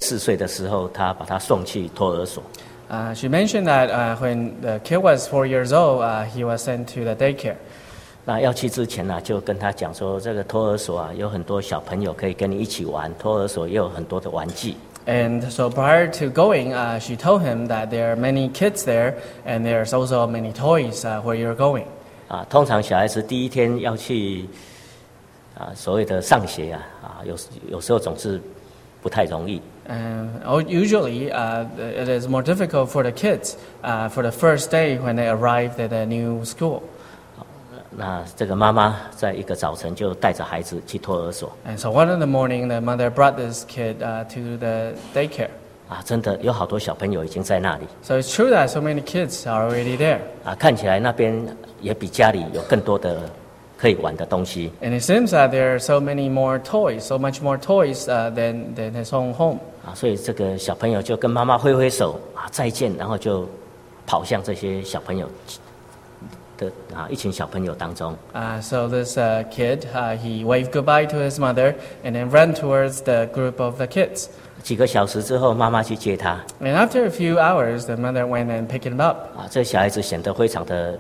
4岁的时候，他把他送去托儿所。 She mentioned that when the kid was 4 years old, he was sent to the daycare. 那要去之前呢，就跟他讲说，这个托儿所有很多小朋友可以跟你一起玩，托儿所也有很多的玩具。 And so prior to going, she told him that there are many kids there, and there's also many toys where you're going. 通常小孩子第一天要去所谓的上学有时候总是不太容易。 Usually, it is more difficult for the kids for the first day when they arrived at the new school. 那这个妈妈在一个早晨就带着孩子去托儿所。 And so one in the morning, the mother brought this kid to the daycare. 真的有好多小朋友已经在那里。 So it's true that so many kids are already there. 看起来那边也比家里有更多的可以玩的东西。 And it seems that there are so many more toys, so much more toys than his own home. 所以这个小朋友就跟妈妈挥挥手再见，然后就跑向这些小朋友的一群小朋友当中。 So this kid, he waved goodbye to his mother and then ran towards the group of the kids. 几个小时之后，妈妈去接他。 And after a few hours, the mother went and picked him up. 这小孩子显得非常的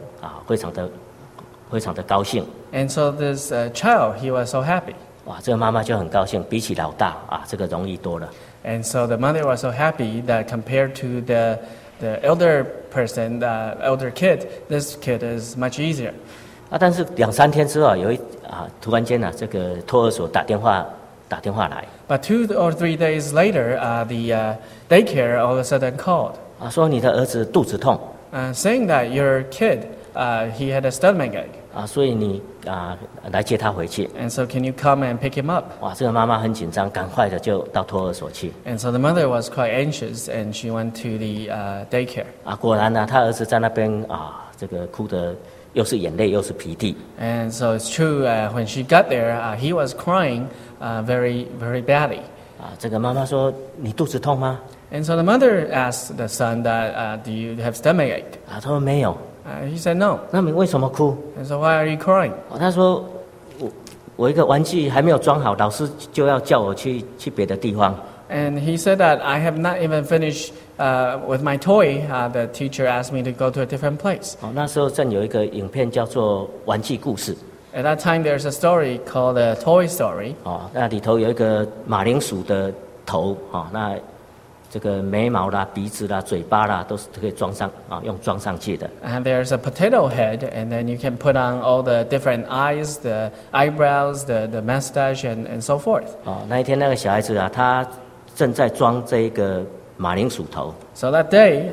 高兴。 And so this child, he was so happy. 这个妈妈就很高兴，比起老大这个容易多了。 And so the mother was so happy that compared to the elder person, the elder kid, this kid is much easier. 但是2、3天之后，突然间这个托儿所打电话来。 But 2 or 3 days later, the daycare all of a sudden called. 说你的儿子肚子痛。 Saying that your kid, he had a stomachache. 所以你来接他回去。 And so can you come and pick him up? 这个妈妈很紧张，赶快的就到托儿所去。 And so the mother was quite anxious, and she went to the daycare. 果然呢，他儿子在那边这个哭的又是眼泪又是鼻涕。 And so it's true. When she got there, he was crying very, very badly. 这个妈妈说：“你肚子痛吗？” And so the mother asked the son that, "Do you have stomachache?" 他说没有。 He said no. 那你为什么哭？ And so why are you crying? 他说我一个玩具还没有装好，老师就要叫我去别的地方。 And he said that I have not even finished with my toy. The teacher asked me to go to a different place. 那时候正有一个影片叫做《玩具故事》。 At that time, there's a story called a Toy Story. 那里头有一个马铃薯的头，那这个眉毛啦、鼻子啦、嘴巴啦，都是可以装上用装上去的。 And there's a potato head, and then you can put on all the different eyes, the eyebrows, the mustache, and so forth. 那一天那个小孩子他正在装这一个马铃薯头。 So that day,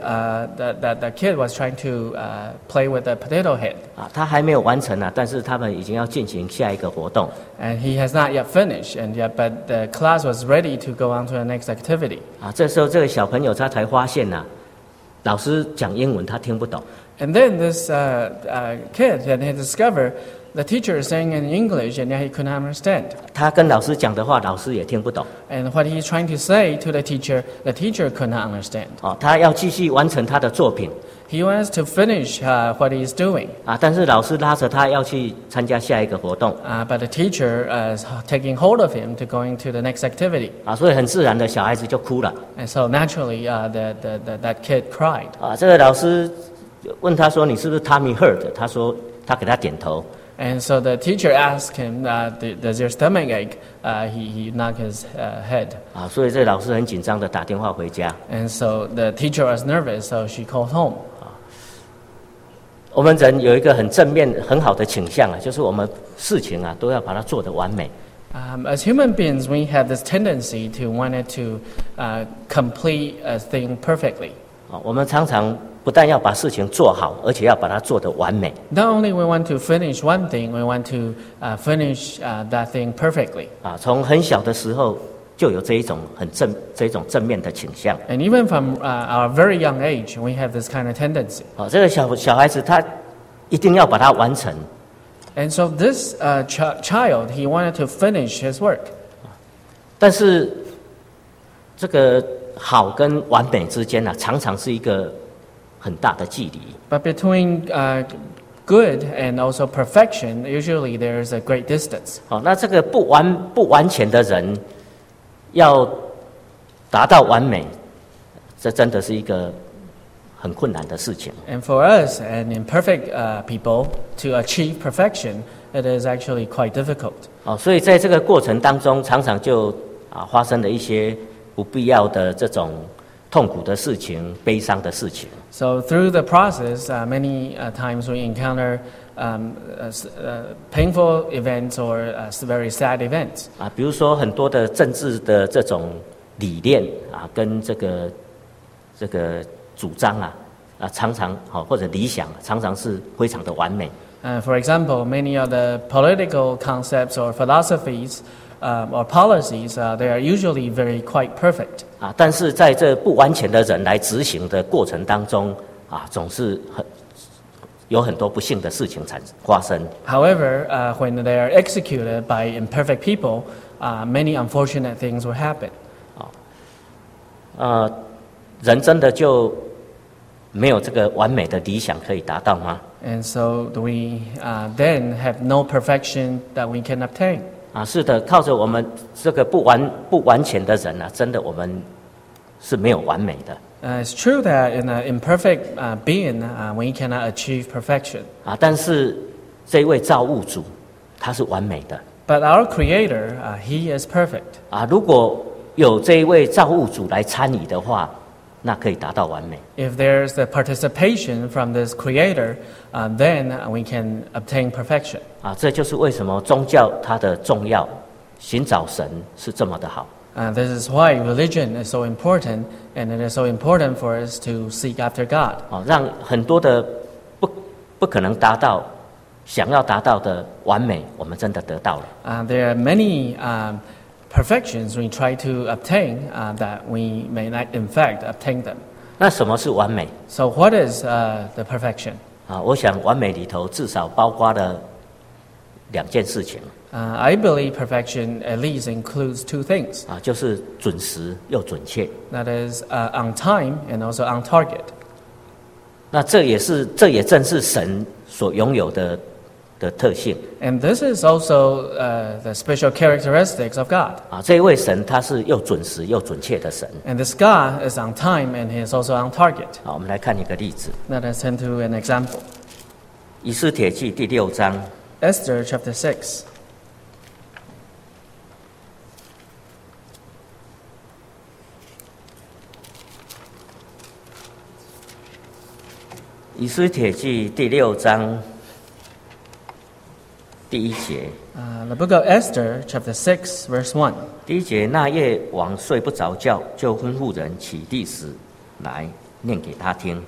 the kid was trying to play with the potato head. 他还没有完成但是他们已经要进行下一个活动。 And he has not yet finished, but the class was ready to go on to the next activity. 这时候这个小朋友他才发现老师讲英文他听不懂。 And then this kid, and he discovered the teacher is saying in English, and yet he couldn't understand. 他跟老师讲的话，老师也听不懂。 And what he's trying to say to the teacher could not understand. 他要继续完成他的作品。 He wants to finish what he's doing. 但是老师拉着他要去参加下一个活动。 But the teacher is taking hold of him to going to the next activity. 所以很自然的小孩子就哭了。 And so naturally, that kid cried. 这个老师问他说：“你是不是 tummy hurt？” 他说他给他点头。 And so the teacher asked him, "Does your stomach ache?" He nodded his head. 所以这老师很紧张的打电话回家。 And so the teacher was nervous, so she called home. 我们人有一个很正面、很好的倾向就是我们事情都要把它做得完美。 As human beings, we have this tendency to want it to complete a thing perfectly. 我们常常不但要把事情做好，而且要把它做得完美。 Not only we want to finish one thing, we want to finish that thing perfectly. 从很小的时候就有这一种正面的倾向。 And even from our very young age, we have this kind of tendency. 这个小孩子他一定要把它完成。 And so this child, he wanted to finish his work. 但是这个好跟完美之间常常是一个很大的距离。 But between good and also perfection, usually there is a great distance. 那这个不完全的人，要达到完美，这真的是一个很困难的事情。 And for us, and imperfect people, to achieve perfection, it is actually quite difficult. 所以在这个过程当中，常常就发生了一些不必要的这种痛苦的事情、悲伤的事情。 So through the process, many times we encounter painful events or very sad events. 比如说很多的政治的这种理念跟这个主张常常或者理想常常是非常的完美。 For example, many of the political concepts or philosophies or policies, they are usually quite perfect. 但是在这不完全的人来执行的过程当中总是有很多不幸的事情发生。 However, when they are executed by imperfect people, many unfortunate things will happen. 人真的就没有这个完美的理想可以达到吗？ And so do we then have no perfection that we can obtain? 是的，靠着我们这个不完全的人真的我们是没有完美的。 It's true that in an imperfect being, we cannot achieve perfection. 但是这一位造物主他是完美的。 But our Creator, He is perfect. 如果有这一位造物主来参与的话，那可以达到完美。 If there's the participation from this Creator, then we can obtain perfection. 这就是为什么宗教它的重要，寻找神是这么的好。 This is why religion is so important, and it is so important for us to seek after God. 让很多的不可能达到，想要达到的完美，我们真的得到了。 There are many perfections we try to obtain that we may not, in fact, obtain them. 那什么是完美？ So, what is the perfection? 我想完美里头至少包括了2件事情。 I believe perfection at least includes 2 things. 就是准时又准确。 That is on time and also on target. 那这也正是神所拥有的特性。 And this is also the special characteristics of God. 这一位神他是又准时又准确的神。 And this God is on time and He is also on target. 我们来看一个例子。 Let us turn to an example. 以斯帖记第6章。 Esther chapter 6. 以斯帖记第6章第1节。 The book of Esther, chapter 6, verse 1. 第1节，那夜王睡不着觉，就吩咐人起历史来念给他听。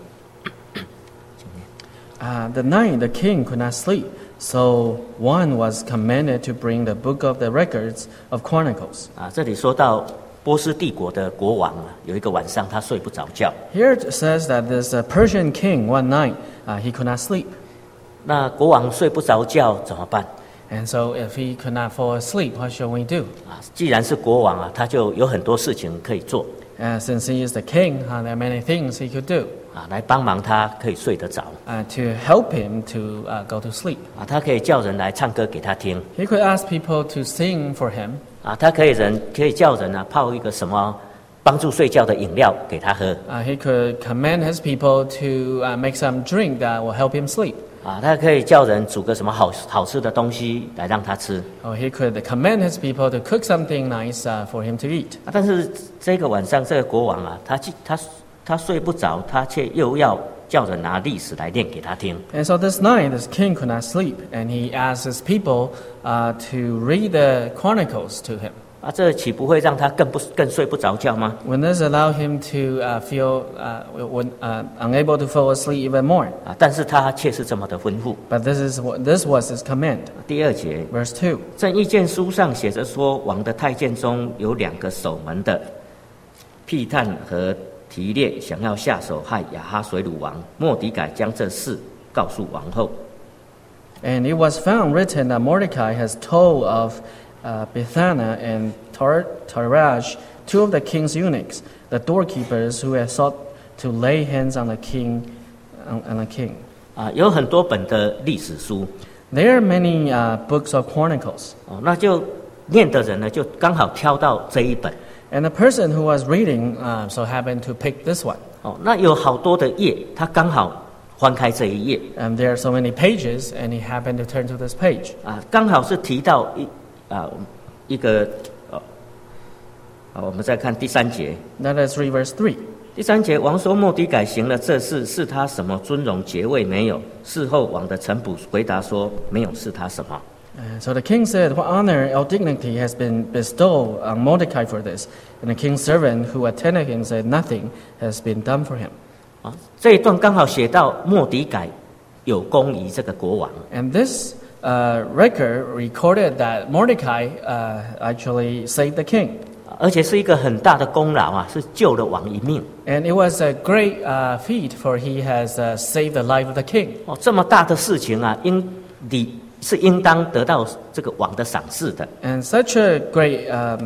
The night the king could not sleep, so one was commanded to bring the book of the records of Chronicles. 这里说到波斯帝国的国王有一个晚上他睡不着觉。 Here it says that this Persian king one night he could not sleep. 那国王睡不着觉怎么办？ And so if he could not fall asleep, what shall we do? 既然是国王他就有很多事情可以做。 Since he is the king, there are many things he could do. 来帮忙他可以睡得着。 To help him to go to sleep. 他可以叫人来唱歌给他听。 He could ask people to sing for him. 他可以叫人泡一个什么帮助睡觉的饮料给他喝。 He could command his people to make some drink that will help him sleep. 他可以叫人煮个什么好吃的东西来让他吃。 Or he could command his people to cook something nice for him to eat. 但是这个晚上这个国王他睡不着，他却又要叫人拿历史来念给他听。 And so this night, this king could not sleep, and he asked his people to read the Chronicles to him. 这岂不会让他更睡不着觉吗？ Wouldn't this allow him to feel unable to fall asleep even more? 但是他却是这么的吩咐。 But this was his command. 第2节， Verse 2. 正意见书上写着说，王的太监中有2个守门的，辟探和提列想要下手害亚哈水鲁王，末底改将这事告诉王后。 And it was found written that Mordecai has told of Bithana and Taraj, 2 of the king's eunuchs, the doorkeepers who had sought to lay hands on the king. 有很多本的历史书。 There are many books of Chronicles. 那就念的人呢，就刚好挑到这一本。 And the person who was reading so happened to pick this one. 那有好多的页，他刚好翻开这一页。 And there are so many pages, and he happened to turn to this page. 刚好是提到一个我们再看第3节。 That is 3 verse 3. 第3节，王说末底改行了这事，是他什么尊荣爵位没有？事后王的臣仆回答说，没有是他什么。 So the king said, "What honor or dignity has been bestowed on Mordecai for this?" And the king's servant who attended him said, "Nothing has been done for him." 这一段刚好写到末底改有功于这个国王。 And this record recorded that Mordecai actually saved the king. 而且是一个很大的功劳是救了王一命。 And it was a great feat, for he has saved the life of the king. 这么大的事情是应当得到这个王的赏识的。 And such a great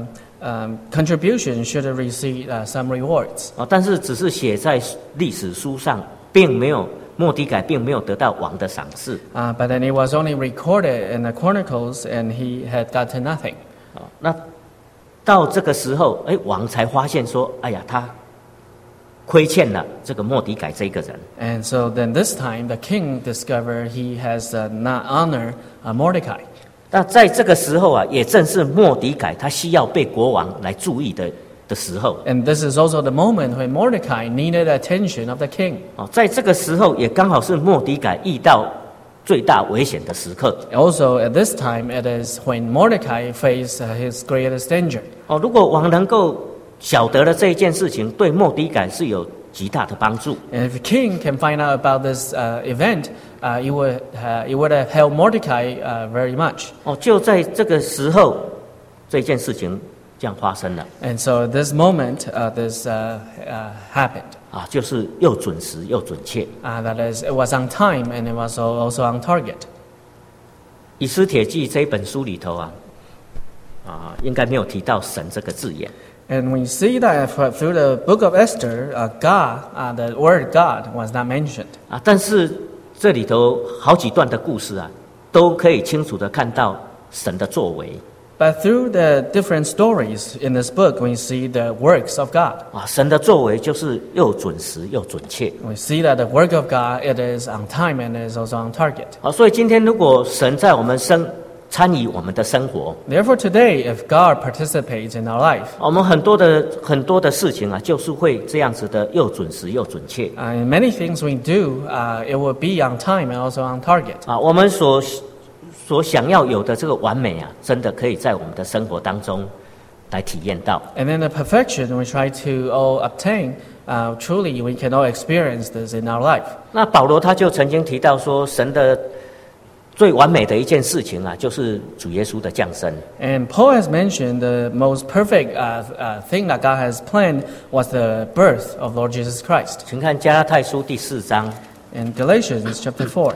contribution should receive some rewards. 但是只是写在历史书上，并没有末底改并没有得到王的赏识。 But then it was only recorded in the chronicles, and he had gotten nothing. 那到这个时候，王才发现说，哎呀，他亏欠了这个末底改这个人。 And so then this time the king discovered he has not honored Mordecai. 那在这个时候也正是末底改他需要被国王来注意的时候。 And this is also the moment when Mordecai needed attention of the king. 在这个时候也刚好是末底改遇到最大危险的时刻。 Also at this time it is when Mordecai faced his greatest danger. 如果王能够晓得了这一件事情，对末底改是有极大的帮助。 And if the king can find out about this event, it would have helped Mordecai very much. 就在这个时候，这件事情这样发生了。 And so at this moment, this happened. 就是又准时又准确。 That is, it was on time and it was also on target. 以斯帖记这一本书里头应该没有提到神这个字眼。 And we see that through the book of Esther, God, the word God was not mentioned. 但是这里头好几段的故事都可以清楚的看到神的作为。 But through the different stories in this book, we see the works of God. 神的作为就是又准时又准确。 We see that the work of God, it is on time and it is also on target. 所以今天如果神在我们参与我们的生活， Therefore today, if God participates in our life, 我们很多的事情就是会这样子的又准时又准确。 in many things we do, it will be on time and also on target. 我们所想要有的这个完美真的可以在我们的生活当中来体验到。 And then the perfection we try to all obtain, truly we can all experience this in our life. 那保罗他就曾经提到说，神的最完美的一件事情就是主耶稣的降生。 And Paul has mentioned the most perfect thing that God has planned was the birth of Lord Jesus Christ. 请看加拉太书第4章。 In Galatians chapter 4.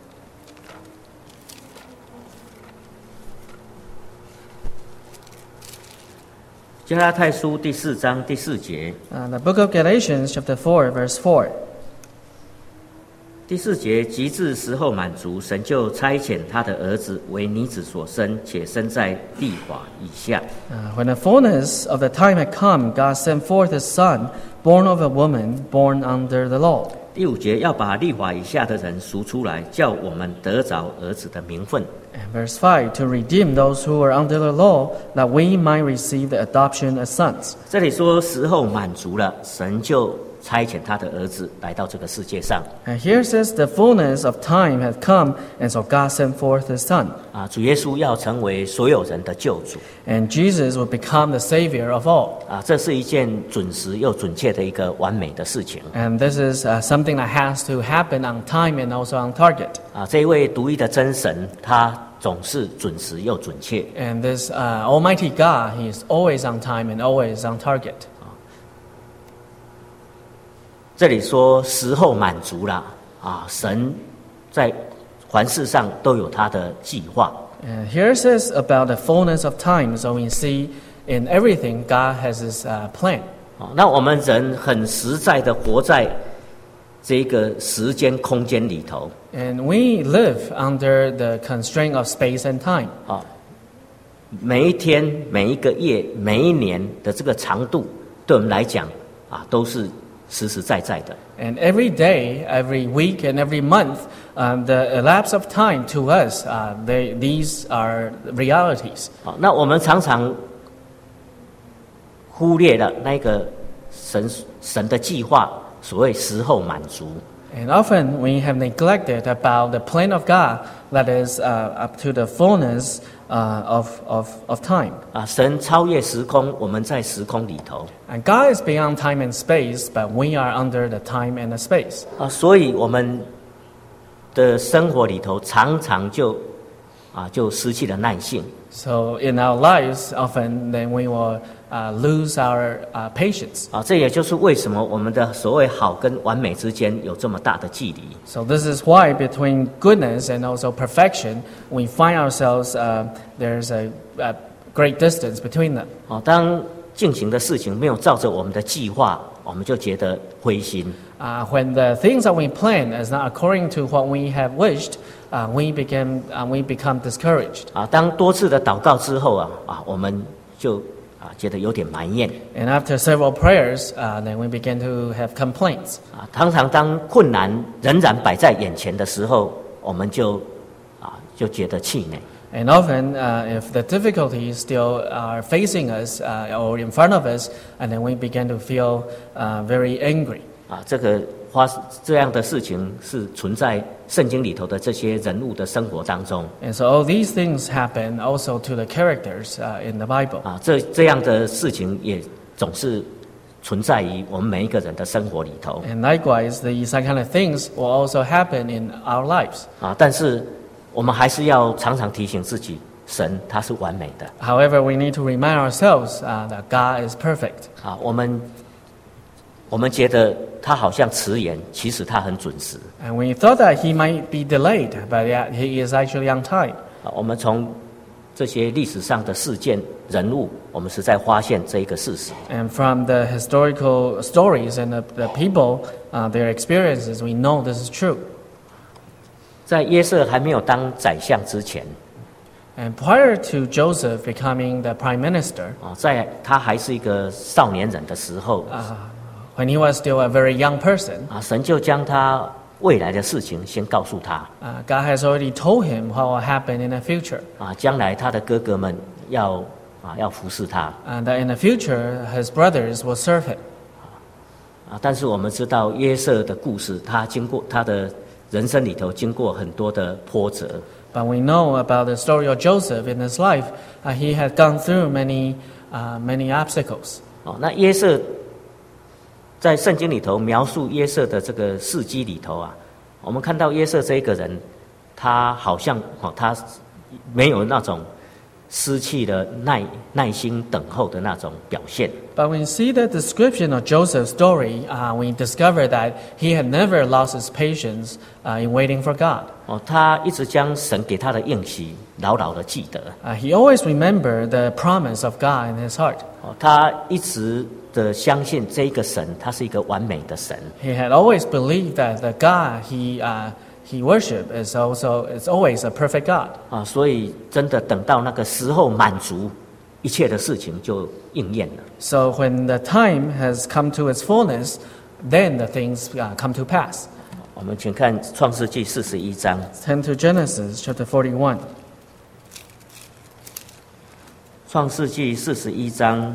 加拉太书第4章第4节。 The book of Galatians chapter 4 verse 4. 第4节，及至时候满足，神就差遣他的儿子为女子所生，且生在律法以下。 When the fullness of the time had come, God sent forth His Son, born of a woman, born under the law. 第5节，要把律法以下的人赎出来，叫我们得着儿子的名分。 And verse 5, to redeem those who are under the law, that we might receive the adoption as sons. 这里说时候满足了，神就差遣他的儿子来到这个世界上。 And here says the fullness of time had come, and so God sent forth His Son. 主耶稣要成为所有人的救主。 And Jesus will become the Savior of all. 这是一件准时又准确的一个完美的事情。 And this is something that has to happen on time and also on target. 这一位独一的真神，他总是准时又准确。 And this Almighty God, He is always on time and always on target. 这里说时候满足了神在凡事上都有他的计划。 And here it says about the fullness of time, so we see in everything God has His plan. 那我们人很实在的活在这个时间空间里头。 And we live under the constraint of space and time. 每一天、每一个月、每一年的这个长度，对我们来讲都是实实在在的。 And every day, every week, and every month, the elapse of time to us, these are realities. 那我们常常忽略了那个神的计划，所谓时候满足。 And often we have neglected about the plan of God that is up to the fullness of time. 神超越时空，我们在时空里头。 And God is beyond time and space, but we are under the time and the space. 所以我们的生活里头常常就失去了耐性。 So in our lives, often then we will lose our patience. 这也就是为什么我们的所谓好跟完美之间有这么大的距离。 So this is why between goodness and also perfection, we find ourselves there's a great distance between them. 当进行的事情没有照着我们的计划，我们就觉得灰心。 When the things that we plan is not according to what we have wished, we become discouraged. 当多次的祷告之后我们就觉得有点埋怨。 And after several prayers, then we begin to have complaints. 常常当困难仍然摆在眼前的时候，我们就觉得气馁。 And often, if the difficulties still are facing us or in front of us, and then we begin to feel very angry. 这样的事情是存在圣经里头的这些人物的生活当中。 And so all these things happen also to the characters in the Bible. 这样的事情也总是存在于我们每一个人的生活里头。 And likewise, these kind of things will also happen in our lives. 但是我们还是要常常提醒自己，神他是完美的。 However, we need to remind ourselves that God is perfect. 我们觉得他好像迟延，其实他很准时。 And we thought that he might be delayed, but yet he is actually on time. 我们从这些历史上的事件人物，我们实在发现这一个事实。 And from the historical stories and the people, their experiences, we know this is true. 在约瑟还没有当宰相之前， And prior to Joseph becoming the prime minister, 在他还是一个少年人的时候， when he was still a very young person, 神就将他未来的事情先告诉他。 God has already told him what will happen in the future. 将来他的哥哥们要服侍他。 And that in the future, his brothers will serve him. 但是我们知道约瑟的故事，他经过他的人生里头经过很多的波折。 But we know about the story of Joseph in his life. He had gone through many obstacles. 那约瑟在圣经里头描述约瑟的这个事迹里头我们看到约瑟这一个人，他好像他没有那种失去了耐心等候的那种表现。 But when we see the description of Joseph's story, we discover that he had never lost his patience in waiting for God. 他一直将神给他的应许牢牢的记得。 He always remembered the promise of God in his heart. 他一直的相信这一个神，他是一个完美的神。 He had always believed that the God he worshipped is always a perfect God. 所以真的等到那个时候满足，一切的事情就应验了。 So when the time has come to its fullness, then the things come to pass. 我们请看创世纪41章。 Turn to Genesis chapter 41. 创世纪41章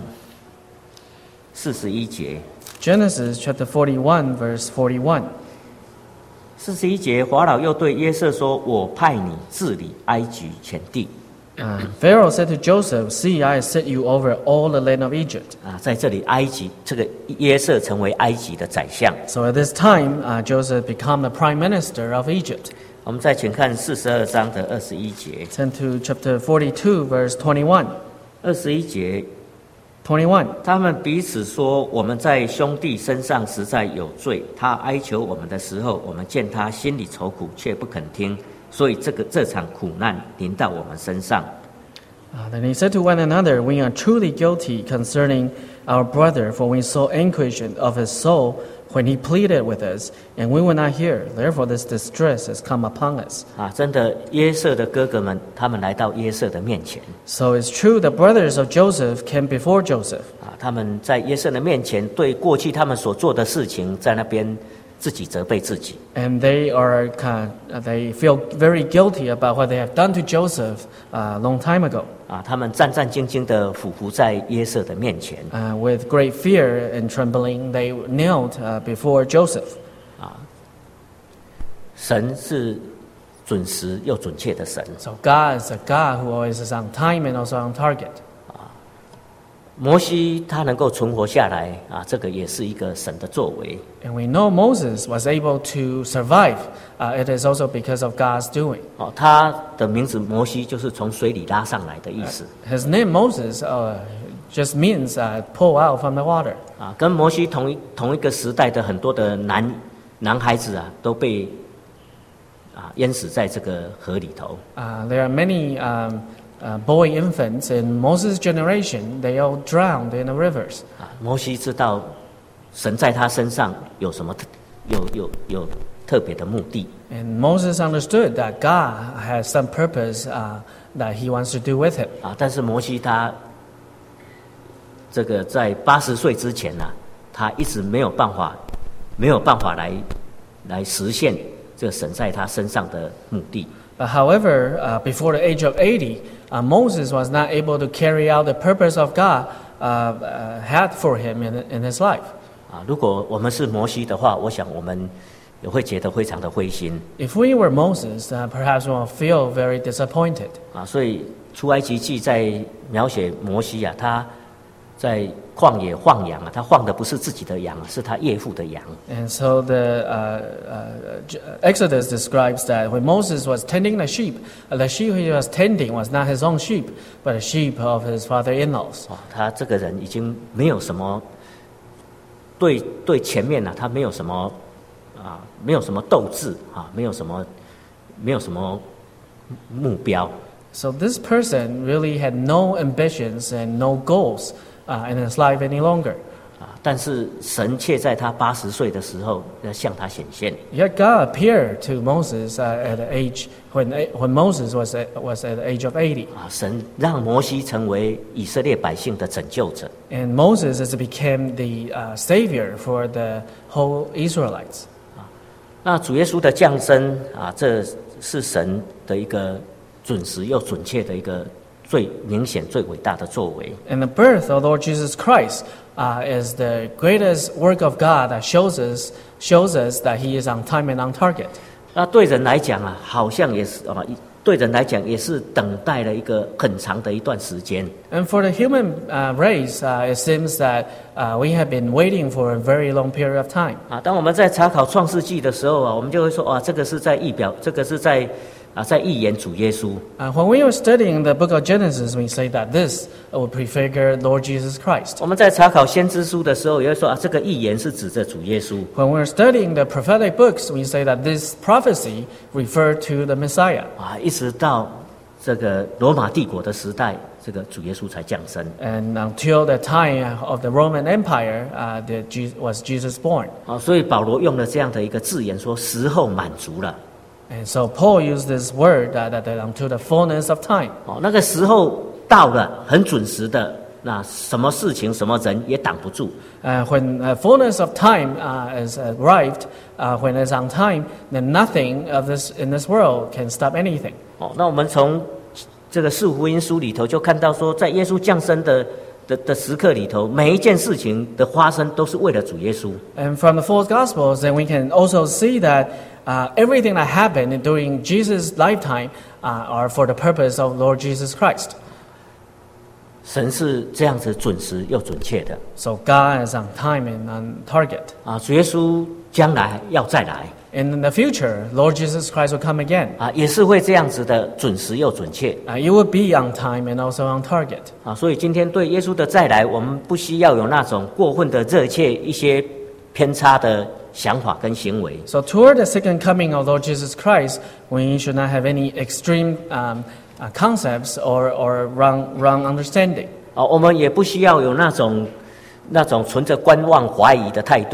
41节。 Genesis chapter 41, verse 41. 41节，法老又对约瑟说：“我派你治理埃及全地。” Pharaoh said to Joseph, "See, I set you over all the land of Egypt." 在这里，埃及这个约瑟成为埃及的宰相。 So at this time, Joseph became the prime minister of Egypt. 我们再请看42章的21节。 Turn to chapter 42, verse 21. 21节。 21. 他们彼此说：“我们在兄弟身上实在有罪。他哀求我们的时候，我们见他心里愁苦，却不肯听，所以这场苦难临到我们身上。” Then he said to one another, "We are truly guilty concerning our brother, for we saw anguish of his soul when he pleaded with us, and we would not hear. Therefore, this distress has come upon us. 真的，约瑟的哥哥们，他们来到约瑟的面前。 So it's true the brothers of Joseph came before Joseph. 他们在约瑟的面前，对过去他们所做的事情，在那边自己责备自己。 And they feel very guilty about what they have done to Joseph a long time ago. 他们战战兢兢地俯伏在约瑟的面前。 With great fear and trembling, they knelt before Joseph. 神是准时又准确的神。 So God is a God who always is on time and also on target. 摩西他能够存活下来这个也是一个神的作为。 And we know Moses was able to survive. It is also because of God's doing. 他的名字摩西就是从水里拉上来的意思。 His name Moses just means pull out from the water. 跟摩西同一个时代的很多的男孩子都被淹死在这个河里头。 There are many boy infants in Moses' generation. They all drowned in the rivers. 摩西知道神在他身上有什么有特别的目的。 And Moses understood that God has some purpose that he wants to do with him. 但是摩西他这个在80岁之前他一直没有办法来实现这个神在他身上的目的。 But however, before the age of 80, Moses was not able to carry out the purpose of God had for him in his life. 如果我们是摩西的话，我想我们也会觉得非常的灰心。 If we were Moses, perhaps we will feel very disappointed. 所以出埃及记在描写摩西他在旷野放羊他放的不是自己的羊，是他岳父的羊。 And so the Exodus describes that when Moses was tending the sheep he was tending was not his own sheep, but the sheep of his father-in-laws. 他这个人已经没有什么对前面他没有什么斗志没有什么目标。 So this person really had no ambitions and no goals in his life any longer. 但是神却在他80岁的时候向他显现。 Yet God appeared to Moses at the age when Moses was at the age of 80. 神让摩西成为以色列百姓的拯救者。 And Moses became the savior for the whole Israelites. 那主耶稣的降生这是神的一个准时又准确的一个最明显、最伟大的作为。 And the birth of Lord Jesus Christ is the greatest work of God that shows us that He is on time and on target. 那对人来讲好像也是对人来讲也是等待了一个很长的一段时间。 And for the human race, it seems that we have been waiting for a very long period of time. 当我们在查考创世纪的时候我们就会说这个是在预表，这个是在预言主耶稣。 When we were studying the book of Genesis, we say that this would prefigure Lord Jesus Christ. 我们在查考先知书的时候也会说这个预言是指着主耶稣。 When we were studying the prophetic books, we say that this prophecy referred to the Messiah. 一直到这个罗马帝国的时代，这个主耶稣才降生。 And until the time of the Roman Empire, was Jesus born. 所以保罗用了这样的一个字眼说时候满足了。 And so Paul used this word that until the fullness of time. 那个时候到了，很准时的，那什么事情、什么人也挡不住。 When fullness of time is arrived, when it's on time, then nothing in this world can stop anything. 那我们从这个四福音书里头就看到说，在耶稣降生的时刻里头，每一件事情的发生都是为了主耶稣。 And from the four Gospels, then we can also see that everything that happened during Jesus' lifetime are for the purpose of Lord Jesus Christ. 神是这样子准时又准确的。 So God is on time and on target. 主耶稣将来要再来。 And in the future, Lord Jesus Christ will come again. 也是会这样子的准时又准确。 It will be on time and also on target. 所以今天对耶稣的再来，我们不需要有那种过分的热切、一些偏差的想法跟行为。 So toward the second coming of Lord Jesus Christ, we should not have any extreme concepts or wrong understanding. 我们也不需要有那种存着观望怀疑的态度。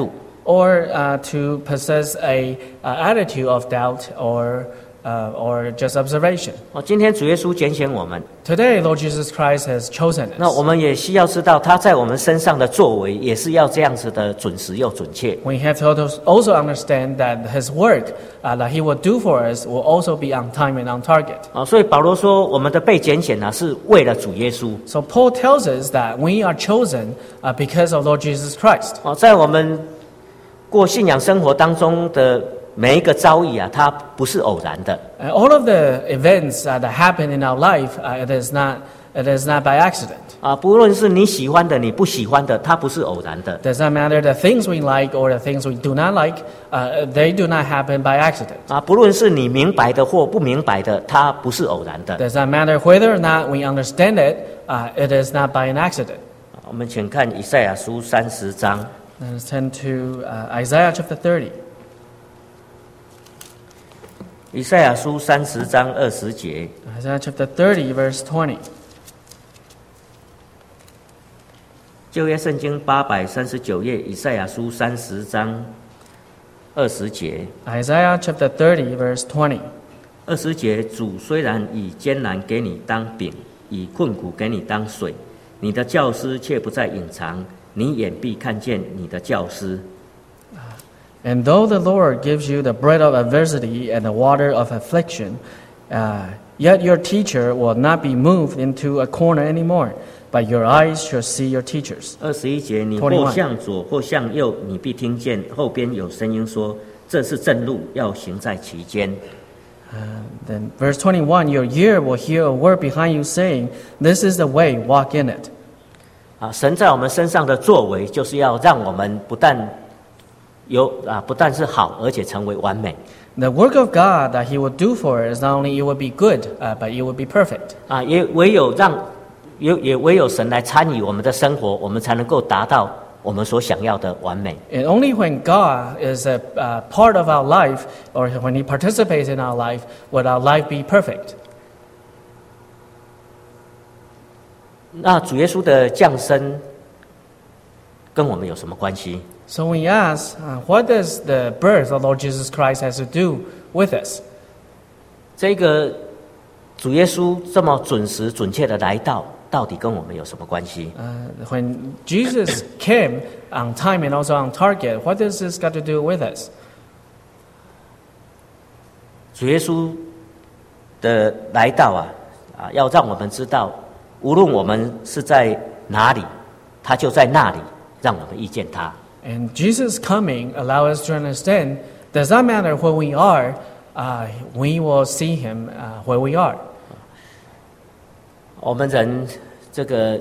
or to possess a attitude of doubt or just observation. 今天主耶稣拣选我们， Today, Lord Jesus Christ has chosen 那 us. 我们也需要知道他在我们身上的作为也是要这样子的准时又准确。 We have to also understand that His work that He will do for us will also be on time and on target. 所以保罗说，我们的被拣选是为了主耶稣。 So Paul tells us that we are chosen because of Lord Jesus Christ. 在我们过信仰生活当中的每一个遭遇它不是偶然的。 All of the events that happen in our life, it is not by accident. 不论是你喜欢的，你不喜欢的，它不是偶然的。 Does not matter the things we like or the things we do not like, they do not happen by accident. 不论是你明白的或不明白的，它不是偶然的。 Does not matter whether or not we understand it, it is not by an accident. 我们请看以赛亚书30章。 Let's turn to Isaiah chapter 30. 以赛亚书30章20节， Isaiah chapter 30, verse 20. 旧约圣经839页，以赛亚书30章20节。 Isaiah chapter 30, verse 20. 20节，主虽然以艰难给你当饼，以困苦给你当水，你的教师却不再隐藏，你眼必看见你的教师。 And though the Lord gives you the bread of adversity and the water of affliction, yet your teacher will not be moved into a corner anymore, but your eyes shall see your teachers. 21节，你或向左或向右，你必听见后边有声音说：“这是正路，要行在其间。” Then verse 21, your ear will hear a word behind you saying, "This is the way, walk in it." 神在我们身上的作为，就是要让我们不但是好，而且成为完美。 The work of God that He will do for us, not only it will be good, but it will be perfect. 也唯有神来参与我们的生活，我们才能够达到我们所想要的完美。 And only when God is a part of our life, or when He participates in our life, will our life be perfect. 那主耶稣的降生跟我们有什么关系？ So we ask, what does the birth of Lord Jesus Christ has to do with us? 这个主耶稣这么准时准确的来到，到底跟我们有什么关系？ When Jesus came on time and also on target, what does this got to do with us? 主耶稣的来到要让我们知道，无论我们是在哪里，他就在那里，让我们遇见他。 And Jesus' coming allow us to understand, does not matter where we are, we will see Him where we are. 我们人这个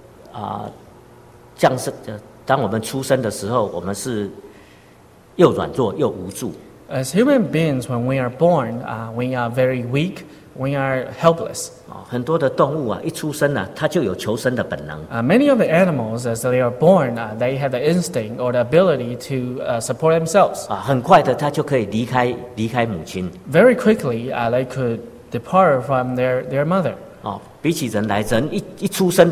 降生，当我们出生的时候，我们是又软弱又无助。 As human beings, when we are born, we are very weak, we are helpless. 很多的动物一出生它就有求生的本能。 Many of the animals, as they are born, they have the instinct or the ability to support themselves. 很快的，它就可以离开母亲。 Very quickly, they could depart from their mother. 比起人来，人一出生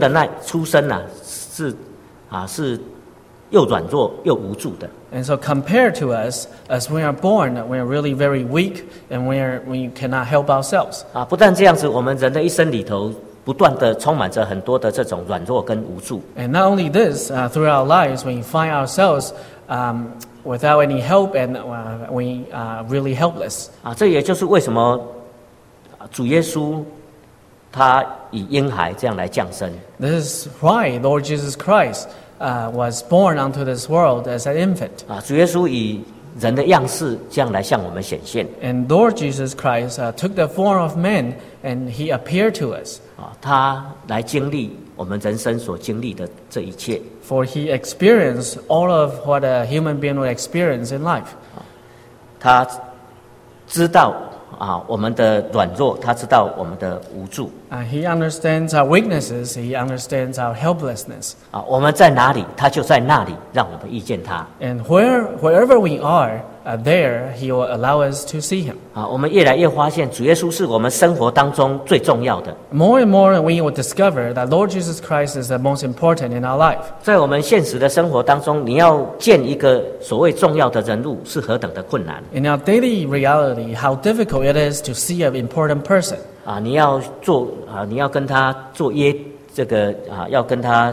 是又软弱又无助的。 And so compared to us, as we are born, we are really very weak and we cannot help ourselves. 不但这样子，我们人的一生里头不断的充满着很多的这种软弱跟无助。 And not only this, through our lives, we find ourselves without any help and we are really helpless. 这也就是为什么主耶稣他以婴孩这样来降生。 This is why Lord Jesus Christ was born unto this world as an infant. 主耶稣以人的样式这样来向我们显现。 And Lord Jesus Christ took the form of man and He appeared to us. 他来经历我们人生所经历的这一切。 For He experienced all of what a human being would experience in life. 他知道我们的软弱，他知道我们的无助。 He understands our weaknesses. He understands our helplessness. 我们在哪里，他就在那里，让我们遇见他。 And wherever we are, there He will allow us to see Him. 我们越来越发现主耶稣是我们生活当中最重要的。 More and more, we will discover that Lord Jesus Christ is the most important in our life. 在我们现实的生活当中，你要见一个所谓重要的人物是何等的困难。 In our daily reality, how difficult it is to see an important person. 你要跟他做约要跟他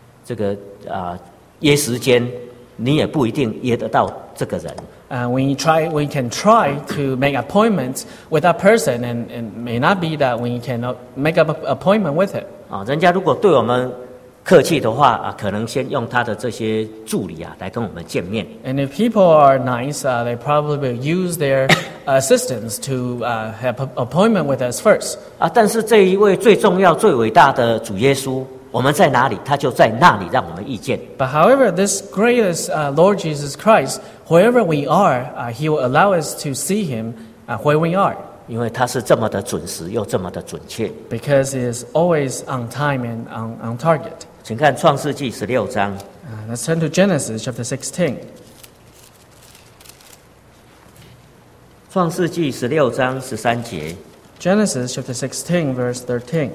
约时间，你也不一定约得到这个人。 We can try to make appointments with that person, and may not be that we can make an appointment with him. 人家如果对我们客气的话，可能先用他的这些助理来跟我们见面。 And if people are nice, they probably will use their assistants to have an appointment with us first. 但是这一位最重要、最伟大的主耶稣，我们在哪里，他就在那里让我们遇见。 But however, this greatest Lord Jesus Christ, wherever we are, He will allow us to see Him where we are. 因为他是这么的准时，又这么的准确。 Because He is always on time and on target. 请看创世纪16章。 Let's turn to Genesis chapter 16. 创世纪16章13节。 Genesis chapter 16, verse 13.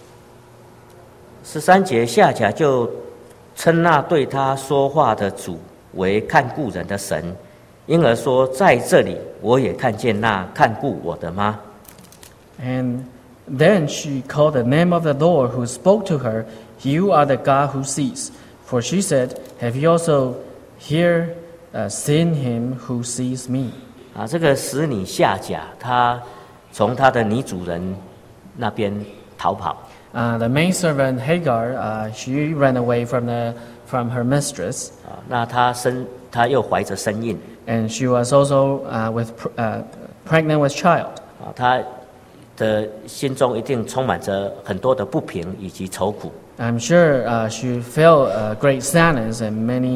13节，夏甲就称那对他说话的主为看顾人的神，因而说，在这里我也看见那看顾我的吗？ And then she called the name of the Lord who spoke to her, You are the God who sees. For she said, Have you also here seen him who sees me? 这个使女夏甲，她从她的女主人那边逃跑。 The maidservant Hagar, she ran away from her mistress. 那她又怀着身孕。 And she was also pregnant with child. 她的心中一定充满着很多的不平以及愁苦。 I'm sure she felt great sadness and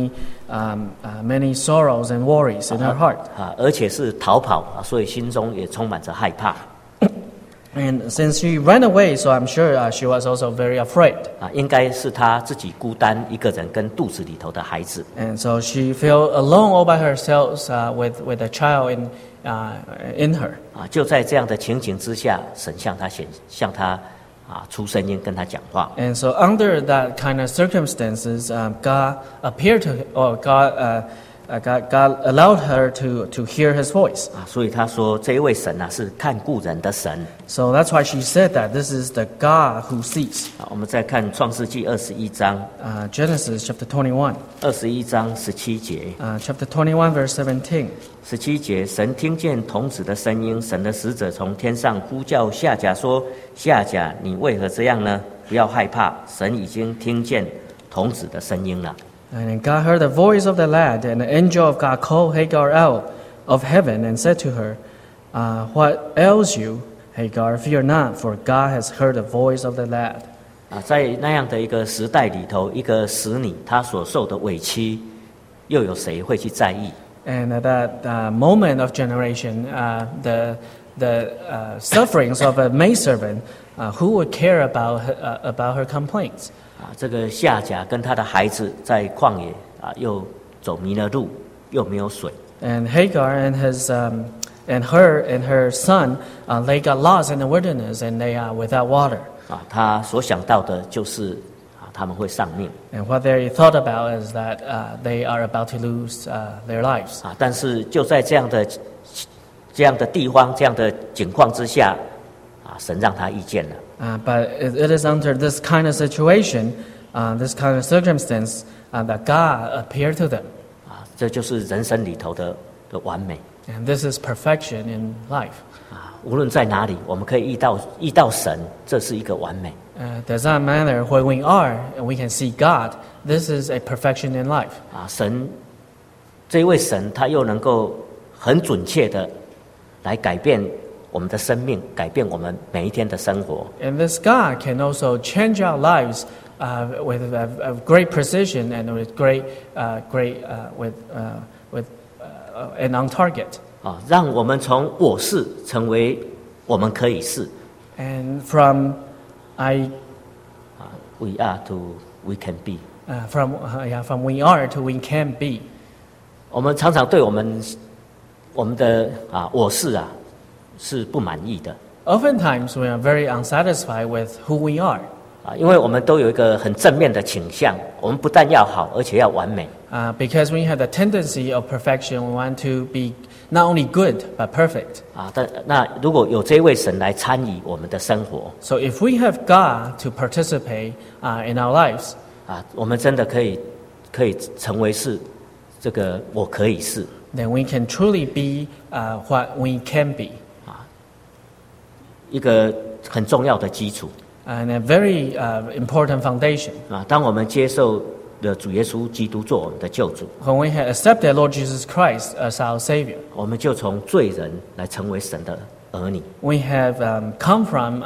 many sorrows and worries in her heart. 而且是逃跑，所以心中也充满着害怕。 And since she ran away, so I'm sure she was also very afraid. 应该是她自己孤单一个人跟肚子里头的孩子。 And so she felt alone all by herself with a child in her. 就在这样的情景之下，神向她出声音跟她讲话。 And so under that kind of circumstances, God appeared to her, or God allowed her to hear His voice. 所以她说这一位神是看顾人的神。 So that's why she said that this is the God who sees. 我们再看创世纪21章。 Genesis chapter 21. 21章17节。 Chapter 21, verse 17. 17节，神听见童子的声音，神的使者从天上呼叫夏甲说：“夏甲，你为何这样呢？不要害怕，神已经听见童子的声音了。” And God heard the voice of the lad, and the angel of God called Hagar out of heaven and said to her, What ails you, Hagar? Fear not, for God has heard the voice of the lad. 在那样的一个时代里头，一个使女她所受的委屈，又有谁会去在意？ And at that moment of generation, the sufferings of a maidservant, who would care about her complaints? 这个夏甲跟他的孩子在旷野又走迷了路，又没有水。 And Hagar and her son, they got lost in the wilderness, and they are without water. 他所想到的就是他们会丧命。 And what they thought about is that they are about to lose their lives. 但是就在这样的地方、这样的境况之下，神让他遇见了。 But it is under this kind of situation, this kind of circumstance, that God appeared to them. 这就是人生里头的完美。 And this is perfection in life. 无论在哪里，我们可以遇到神，这是一个完美。 Does not matter where we are, and we can see God. This is a perfection in life. 神这一位神，他又能够很准确的来改变我们的生命，改变我们每一天的生活。 And this God can also change our lives with great precision and with and on target. 让我们从我是成为我们可以是。 And from we are to we can be. From we are to we can be. 我们常常对我们我们的我是不满意的 Oftentimes, we are very unsatisfied with who we are 因为我们都有一个很正面的倾向，我们不但要好，而且要完美。 because we have the tendency of perfection. We want to be not only good but perfect. 那如果有这位神来参与我们的生活 So if we have God to participate in our lives, 我们真的可以成为是这个我可以是 then we can truly be what we can be. 一个很重要的基础 And a very important foundation. 当我们接受了主耶稣基督做我们的救主， When we have accepted Lord Jesus Christ as our Savior, 我们就从罪人来成为神的儿女。 we have come from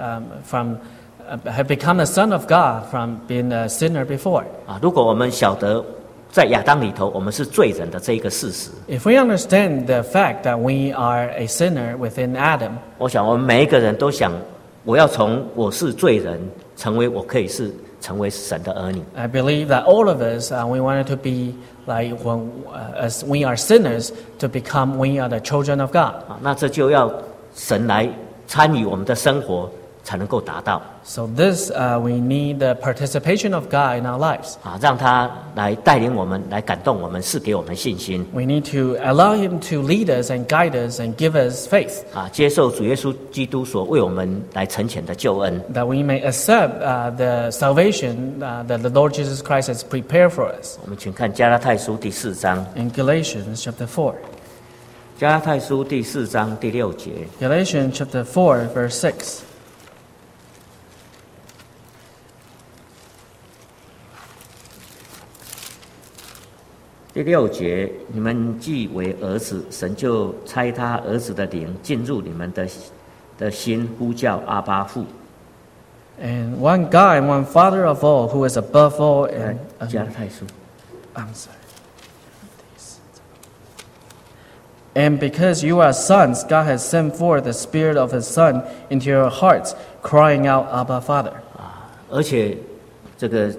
have become the son of God from being a sinner before. 如果我们晓得在亚当里头我们是罪人的这一个事实， If we understand the fact that we are a sinner within Adam, 我想我们每一个人都想，我要从我是罪人成为我可以是成为神的儿女。 I believe that all of us, we wanted to be like as we are sinners, to become we are the children of God. 那这就要神来参与我们的生活才能够达到。 So this, we need the participation of God in our lives. 让他来带领我们，来感动我们，赐给我们信心。 We need to allow Him to lead us and guide us and give us faith. 接受主耶稣基督所为我们来成全的救恩。 That we may accept the salvation that the Lord Jesus Christ has prepared for us. 我们请看加拉太书第4章， In Galatians chapter 4. 加拉太书第4章第6节。 Galatians chapter 4, verse 6. 第6节，你们既为儿子，神就差他儿子的灵进入你们的心，呼叫阿爸父。 And one God and one Father of all, who is above all and 加拉太书 I'm sorry. And because you are sons, God has sent forth the Spirit of His Son into your hearts, crying out, Abba, Father. 而且这个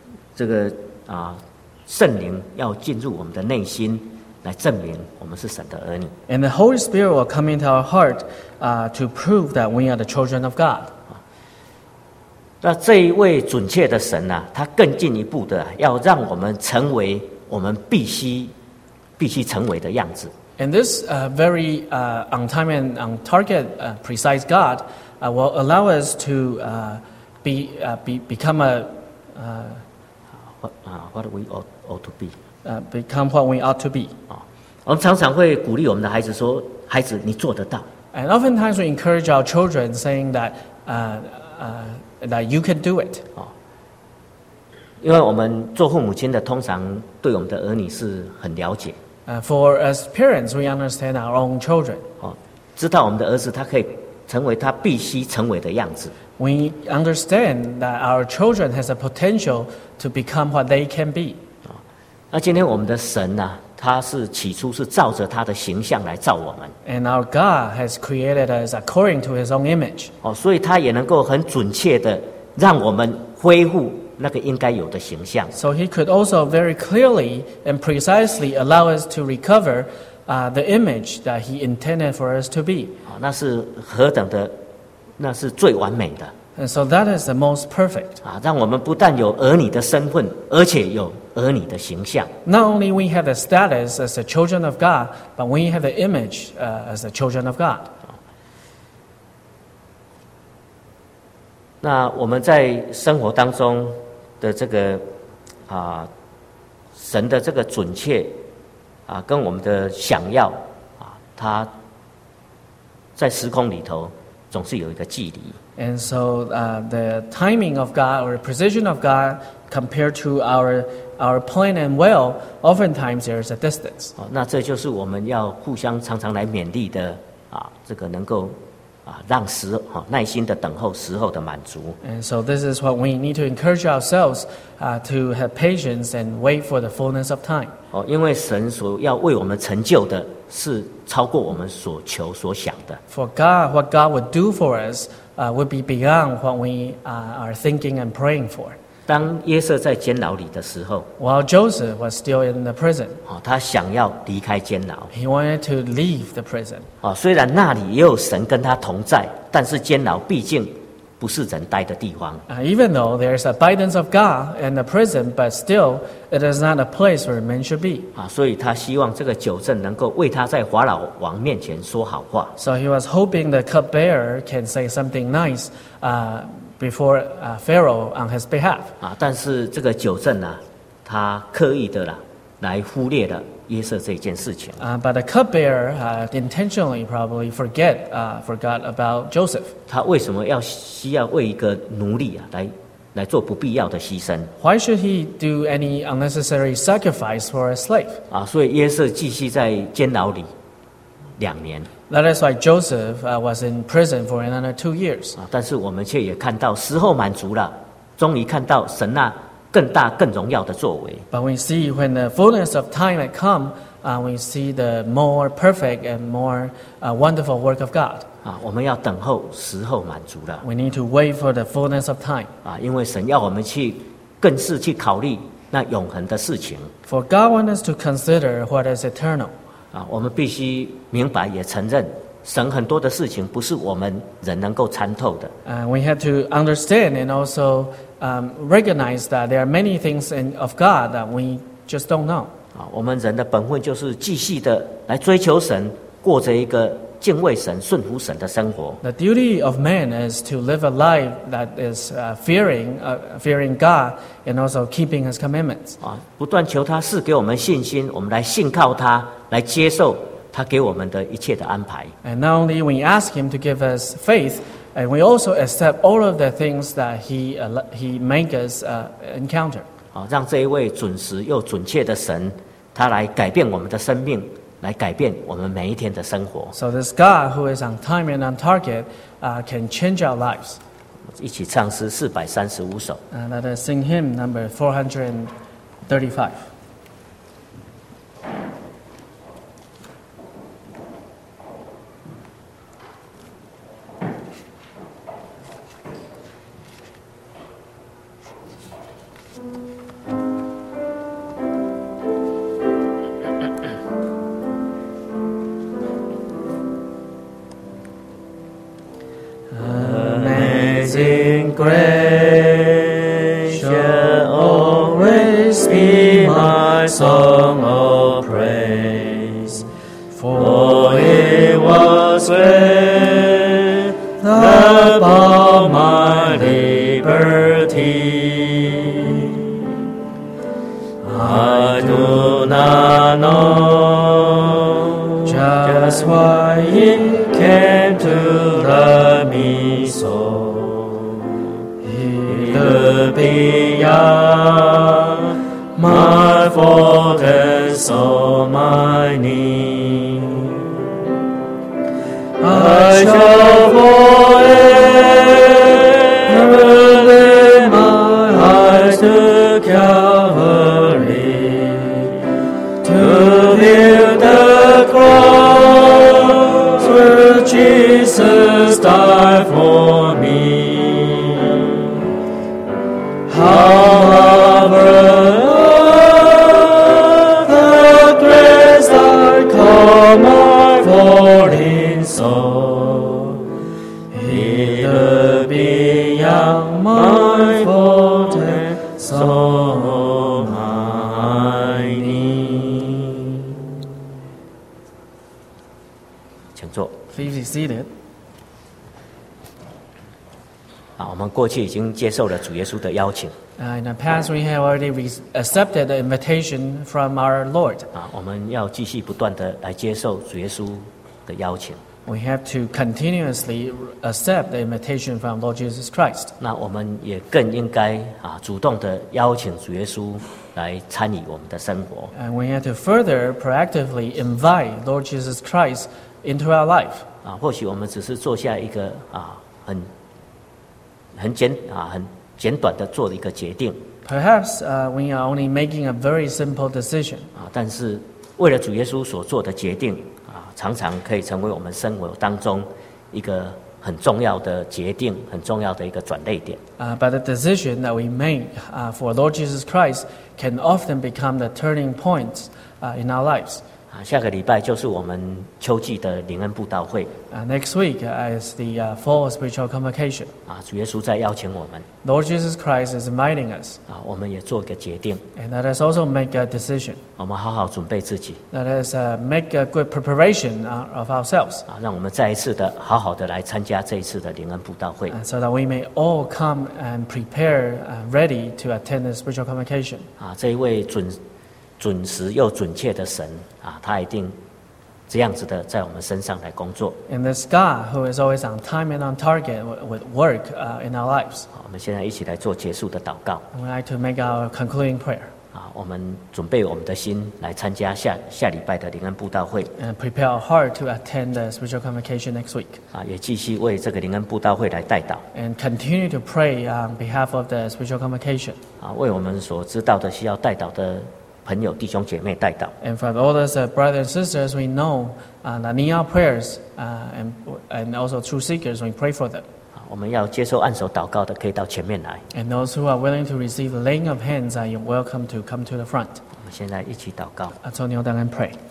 圣灵要进入我们的内心，来证明我们是神的儿女。 And the Holy Spirit will come into our heart to prove that we are the children of God. 那这一位准确的神他更进一步的要让我们成为我们必须成为的样子。 And this very on time and on target, precise God will allow us to become what we ought to be. become what we ought to be. 我们常常会鼓励我们的孩子说：“孩子，你做得到。” And oftentimes we encourage our children, saying that that you can do it. 因为我们做父母亲的，通常对我们的儿女是很了解。 For as parents, we understand our own children. 知道我们的儿子他可以成为他必须成为的样子。 We understand that our children has a potential to become what they can be. 那今天我们的神他是起初是照着他的形象来造我们。 And our God has created us according to His own image. 所以他也能够很准确的让我们恢复那个应该有的形象。 So He could also very clearly and precisely allow us to recover the image that He intended for us to be. 那是何等的，那是最完美的。 And so that is the most perfect. 让我们不但有儿女的身份，而且有儿女的形象。 Not only we have the status as the children of God, but we have the image as the children of God. 那我们在生活当中的这个神的这个准确跟我们的想要它在时空里头总是有一个距离。 And so the timing of God or the precision of God compared to our plan and will, oftentimes there is a distance. 那这就是我们要互相常常来勉励的这个能够让耐心的等候时候的满足。 And so this is what we need to encourage ourselves to have patience and wait for the fullness of time. 因为神所要为我们成就的是超过我们所求所想的。 For God, what God would do for us would be beyond what we are thinking and praying for. 当约瑟在监牢里的时候， while Joseph was still in the prison. 他想要离开监牢。 He wanted to leave the prison. 虽然那里也有神跟他同在，但是监牢毕竟不是人待的地方。 Even though there's abundance of God in the prison, but still it is not a place where men should be. 所以他希望这个酒政能够为他在法老王面前说好话。 So he was hoping the cupbearer can say something nice before Pharaoh on his behalf. 但是这个酒政他刻意的来忽略了约瑟这件事情。 But the cupbearer intentionally probably forgot about Joseph. 他为什么需要为一个奴隶来做不必要的牺牲？ Why should he do any unnecessary sacrifice for a slave? 所以约瑟继续在监牢里2年。 That is why Joseph was in prison for another 2 years. 但是我们却也看到时候满足了，终于看到神那更大更荣耀的作为。 But we see when the fullness of time had come, we see the more perfect and more wonderful work of God. 我们要等候时候满足了。 We need to wait for the fullness of time. 因为神要我们更是去考虑那永恒的事情。 For God wants us to consider what is eternal. 我们必须明白也承认，神很多的事情不是我们人能够参透的。 We have to understand and also recognize that there are many things of God that we just don't know. 我们人的本分就是继续的来追求神，过着一个敬畏神、顺服神的生活。 The duty of man is to live a life that is fearing God and also keeping His commandments. 不断求他赐给我们信心，我们来信靠他，来接受他给我们的一切的安排。 And not only we ask Him to give us faith, and we also accept all of the things that He make us encounter. 让这一位准时又准确的神，他来改变我们的生命，来改变我们每一天的生活。 So this God who is on time and on target can change our lives. 一起唱诗435首。 Let us sing hymn number 435. Amazing grace shall always be my song of praise, for it was grace that bought my liberty. I do not know just why it came to love me so. He looked beyond my fault and saw my need. I shall forever lift my eyes to Calvary, to view the cross where Jesus died for me. However, the grace that called my falling soul, He looked beyond my fault and saw my need. 请坐。 Please be seated. 我们过去已经接受了主耶稣的邀請。 In the past, we have already accepted the invitation from our Lord. 我们要继续不断的来接受主耶稣的邀请。 We have to continuously accept the invitation from Lord Jesus Christ. 那我们也更应该主动的邀请主耶稣来参与我们的生活。 And we have to further proactively invite Lord Jesus Christ into our life. 或许我们只是做下一个很简短的做的一个决定。 Perhaps we are only making a very simple decision. 但是为了主耶稣所做的决定常常可以成为我们生活当中一个很重要的决定，很重要的一个转捩点。 But the decision that we make for Lord Jesus Christ can often become the turning points in our lives. 下个礼拜就是我们秋季的灵恩布道会。 Next week is the fall spiritual convocation. 主耶稣在邀请我们。 Lord Jesus Christ is inviting us. 我们也做一个决定。 And let us also make a decision. 我们好好准备自己。 Let us make a good preparation of ourselves. 让我们再一次的好好的来参加这一次的灵恩布道会。 So that we may all come and prepare ready to attend the spiritual convocation. 这一位准时又准确的神他一定这样子的在我们身上来工作。 And this God who is always on time and on target with work in our lives. 我们现在一起来做结束的祷告。 We'd like to make our concluding prayer. 我们准备我们的心来参加下礼拜的灵恩布道会。 And prepare our heart to attend the spiritual convocation next week. 也继续为这个灵恩布道会来代祷。 And continue to pray on behalf of the spiritual convocation. 为我们所知道的需要代祷的朋友弟兄姐妹代祷。 And for all those brothers and sisters we know that need our prayers and also true seekers, we pray for them. 我们要接受按手祷告的，可以到前面来。 And those who are willing to receive the laying of hands, you're welcome to come to the front. 我们现在一起祷告。 So kneel down and pray.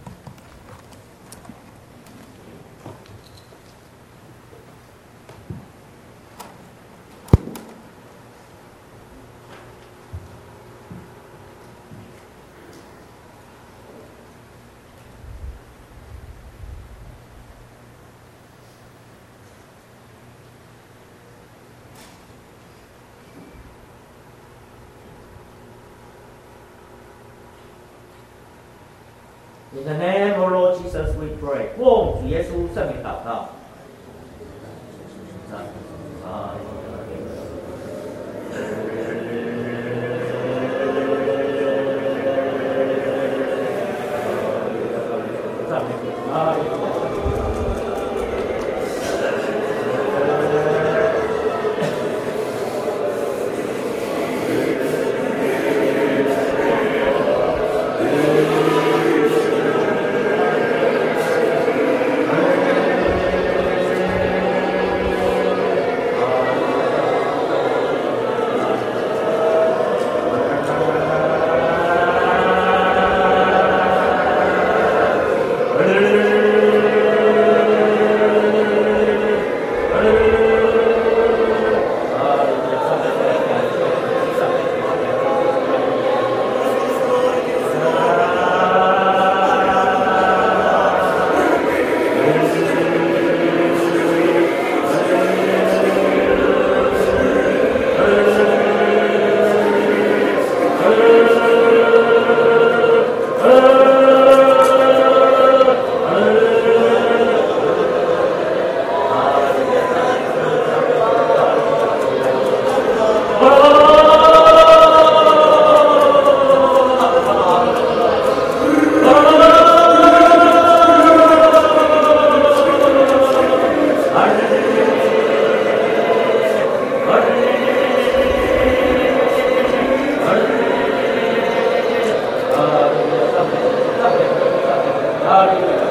In the name of Lord Jesus, we pray. 奉主耶稣圣名祷告。Hallelujah.